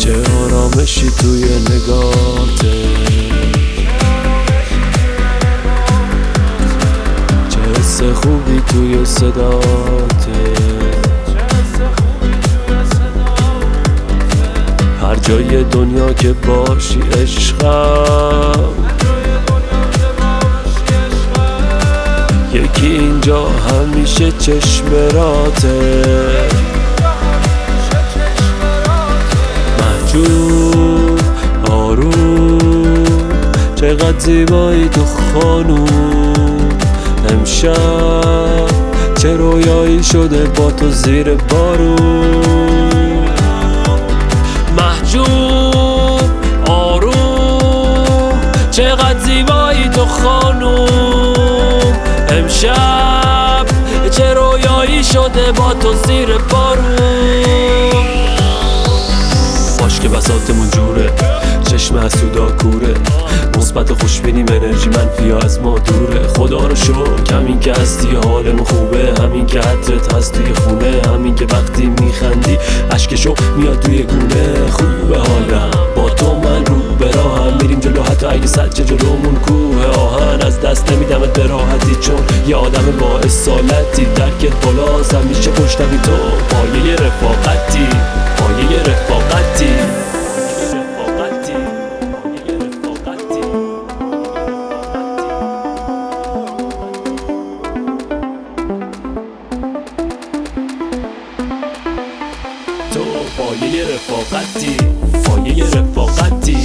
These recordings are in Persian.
چه آرامشی توی نگاهته، چه حس خوبی توی صداته. هر جای دنیا که باشی عشقم، یکی اینجا همیشه چشمراته. محجوب آروم چقدر زیبایی تو خانوم، امشب چه رویایی شده با تو زیر بارون. محجوب آروم چقدر زیبایی تو خانوم، امشب چه رویایی شده با تو زیر بارون. باش که بساطمون جوره، چشم حسودا کوره، مثبت خوشبینیم انرژی منفی از ما دوره. خدا رو شکر همین که هستی حالمون خوبه، همین که عطرت هست توی خونه، همین که وقتی میخندی اشک شوق میاد توی گونه. خوبه حالم با تو، من رو به راهم میریم جلو حتی اگه سجه جلومون کوه آهن. از دست نمیدمت به راحتی چون یه آدم با اصالتی، درکت بالاست همیشه پشتمی تو، پایه رفاقتی، پایه رفاقتی. تو پایه رفاقتی، پایه رفاقتی.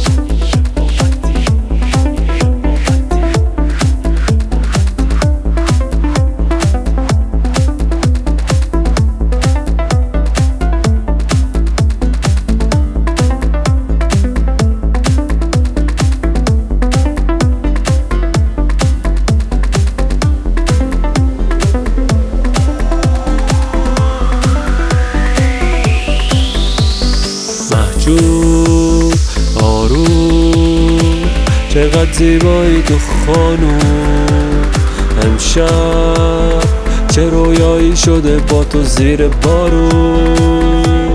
محجوب آروم چقدر زیبایی تو خانوم، امشب چه رویایی شده با تو زیر بارون.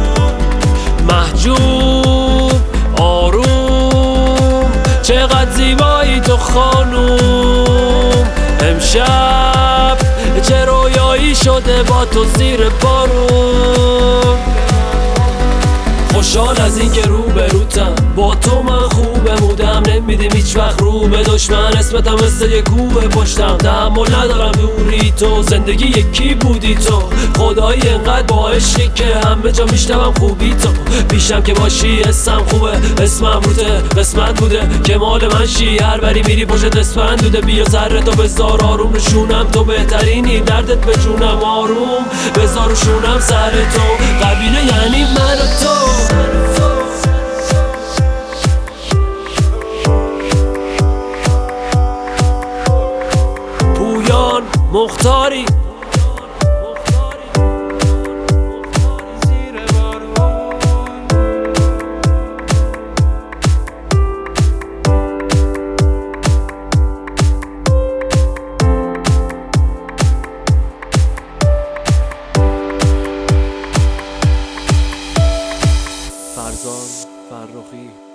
محجوب آروم چقدر زیبایی تو خانوم، امشب چه رویایی شده با تو زیر بارون. خوشحال از این که رو به روتم، با تو من خوبه بودم، نمیدیم هیچ وقت رو به دشمن، اسمتم مثل یه کوه پشتم، تحمل ندارم دوری تو، زندگی یکی بودی تو، خدایی انقدر با عشقی که همه جا میشنوم خوبی تو، پیشم که باشی اسم خوبه، اسمم روته قسمت بوده که مال من شی، هر بری میری پشت اسفند دوده، بیا سر تو بذار آروم نشونم، تو بهترینی دردت به جونم، آروم بذار شونم سر تو، قبیله یعنی من و تو. پویان مختاری فرزان فرخی.